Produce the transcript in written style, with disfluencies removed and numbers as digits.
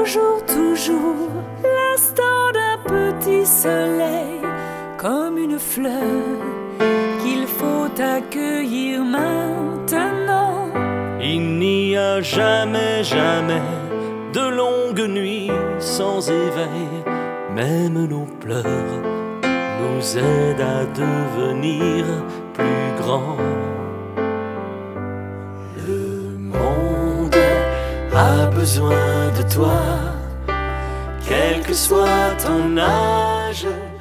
toujours, toujours l'instant d'un petit soleil, comme une fleur qu'il faut accueillir maintenant. Il n'y a jamais, jamais de longues nuits sans éveil. Même nos pleurs nous aident à devenir plus grands. Le monde a besoin de toi, quel que soit ton âge.